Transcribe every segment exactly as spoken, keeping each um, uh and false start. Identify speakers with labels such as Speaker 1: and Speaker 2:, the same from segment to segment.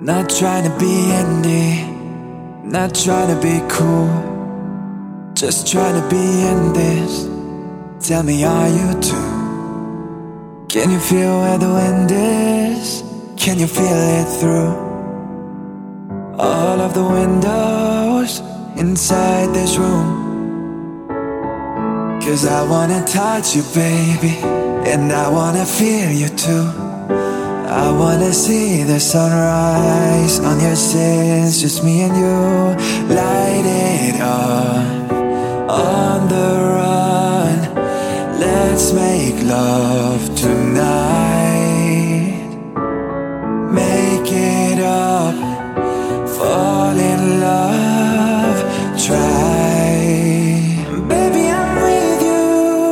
Speaker 1: Not trying to be indie, not trying to be cool, just trying to be in this. Tell me, are you too? Can you feel where the wind is? Can you feel it through all of the windows inside this room? 'Cause I wanna touch you, baby, and I wanna feel you too. I wanna see the sunrise on your sins, just me and you. Light it up, on the run. Let's make love tonight. Make it up, fall in love, try. Baby, I'm with you,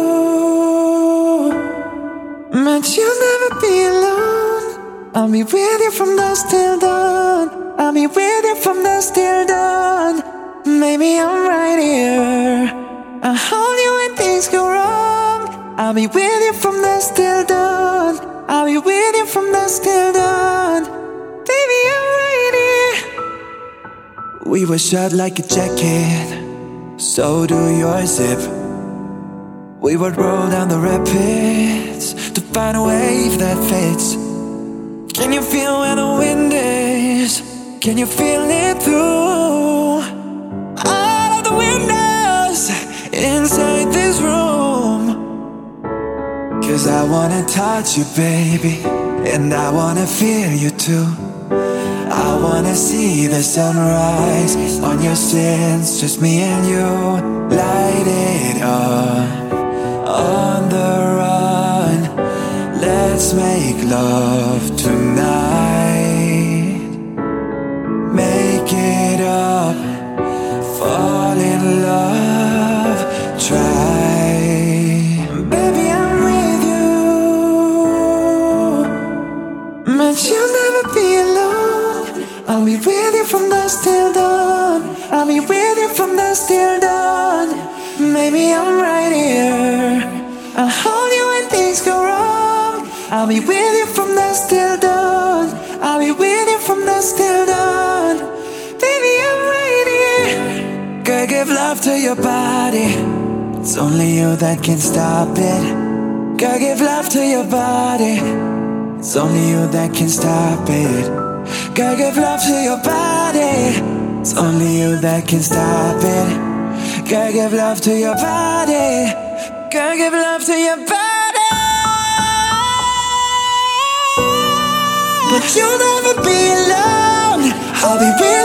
Speaker 1: but you'll never be alone. I'll be with you from dusk till dawn. I'll be with you from dusk till dawn. Maybe I'm right here, I'll hold you when things go wrong. I'll be with you from dusk till dawn. I'll be with you from dusk till dawn. Baby, I'm right here. We were shot like a jacket, so do your zip. We would roll down the rapids to find a wave that fits. Can you feel where the wind is? Can you feel it through all of the windows inside this room? 'Cause I wanna touch you, baby, and I wanna feel you too. I wanna see the sunrise on your sins, just me and you. Light it up, on the run. Let's make love tonight. Make it up, fall in love, try. Baby, I'm with you, but you'll never be alone. I'll be with you from dusk till dawn. I'll be with you from dusk till dawn. Maybe I'm right here, I'll hold you when things go wrong. I'll be with you from dusk till dawn. I'll be with you from dusk till dawn. Baby, I'm right here. Girl, give love to your body, it's only you that can stop it. Girl, give love to your body, it's only you that can stop it. Girl, give love to your body, it's only you that can stop it. Girl, give love to your body. Girl, give love to your body. But you'll never be alone. I'll be with